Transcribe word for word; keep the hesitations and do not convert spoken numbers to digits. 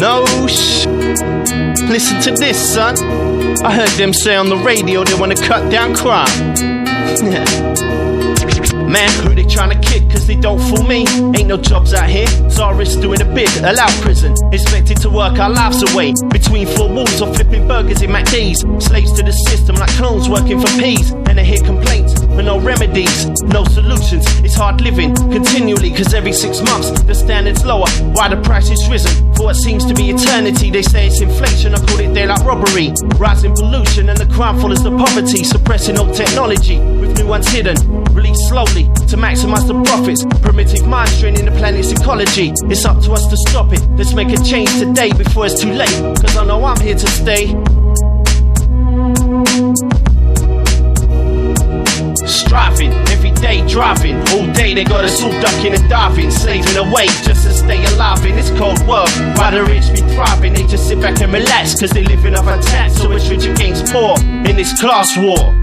No sh. Listen to this, son. I heard them say on the radio they wanna cut down crime. Man, who they tryna kick cause they don't fool me? Ain't no jobs out here, so I risk doing a bid. Allow prison, expected to work our lives away between four walls or flipping burgers in McD's. Slaves to the system like clones working for peas. And I hear complaints but no remedies, no solutions. It's hard living continually cause every six months the standard's lower while the price is risen. For what seems to be eternity, they say it's inflation, I call it daylight robbery. Rising pollution and the crime follows the poverty. Suppressing old technology with new ones hidden, released slowly to maximize the profits. Primitive minds draining the planet's ecology. It's up to us to stop it. Let's make a change today before it's too late, cause I know I'm here to stay. Striving, every day driving, all day they got us all ducking and diving, slaving away just to stay alive in this cold world. While the rich be thriving, they just sit back and relax cause they living off a tax, so it's rich against poor in this class war.